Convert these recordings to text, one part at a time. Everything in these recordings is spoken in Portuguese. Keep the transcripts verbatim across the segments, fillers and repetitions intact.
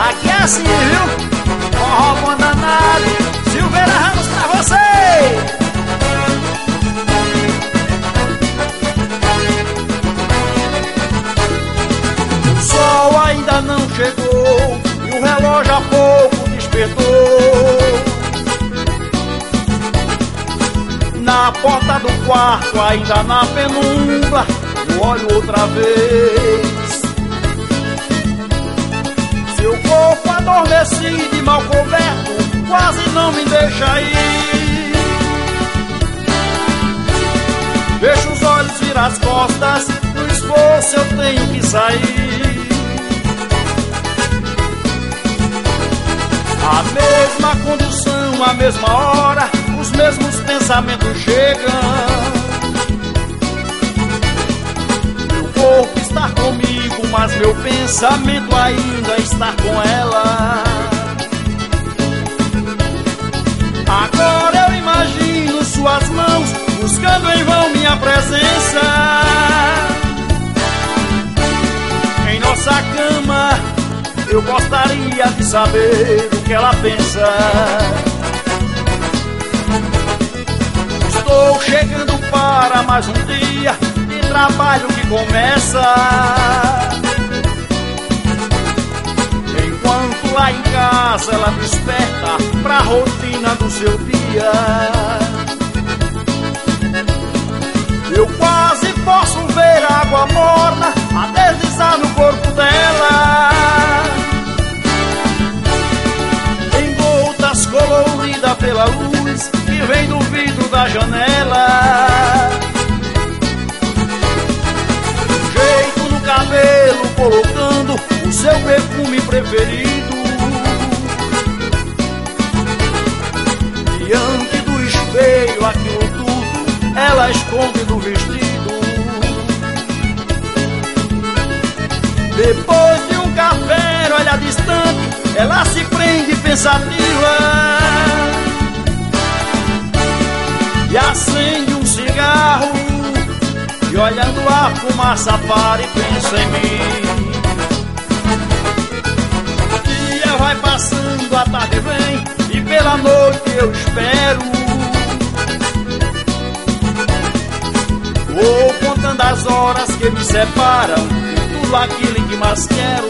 Aqui é assim, viu? Forró bom danado, Silveira Ramos pra você. O sol ainda não chegou e o relógio há pouco despertou. Na porta do quarto, ainda na penumbra, eu olho outra vez. Seu corpo adormecido e mal coberto quase não me deixa ir. Fecho os olhos, viro as costas, no esforço eu tenho que sair. A mesma condução, a mesma hora, os mesmos pensamentos chegam. Meu corpo está comigo, mas meu pensamento ainda está com ela. Agora eu imagino suas mãos buscando em vão minha presença. Em nossa cama eu gostaria de saber o que ela pensa. Estou chegando para mais um dia de trabalho que começa. Enquanto lá em casa ela desperta pra rotina do seu dia. Eu quase posso ver a água morna a deslizar no corpo dela, envoltas colorida pela luz que vem do vidro da janela. Um jeito no cabelo colocando o seu perfume preferido. Diante do espelho aquilo tudo ela esconde do vestido. Depois de um café, olha distante, ela se prende pensativa e acende um cigarro, e olhando a fumaça para e pensa em mim. O dia vai passando, a tarde vem e pela noite eu espero. Vou contando as horas que me separam de tudo aquilo que mais quero.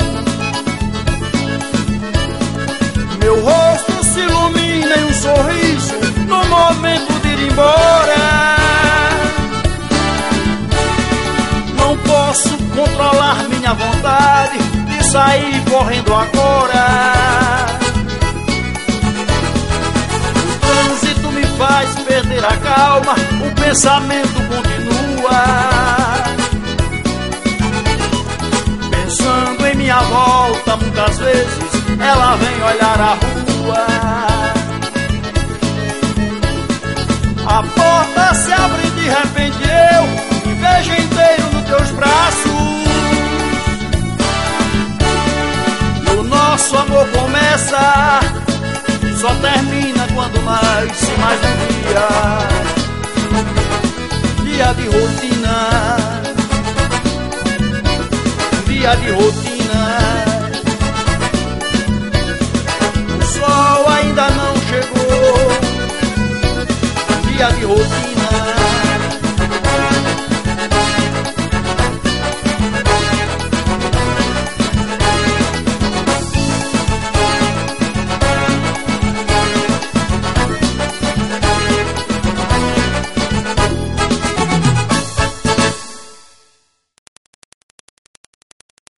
Meu rosto se ilumina em um sorriso no momento de ir embora. Não posso controlar minha vontade de sair correndo agora. O trânsito me faz perder a calma, o pensamento continua. Pensando em minha volta, muitas vezes ela vem olhar a rua. A porta se abre e de repente eu me vejo inteiro nos teus braços. E o nosso amor começa e só termina quando nasce mais um dia. Dia de rotina, dia de rotina. O sol ainda não chegou. Dia de rotina.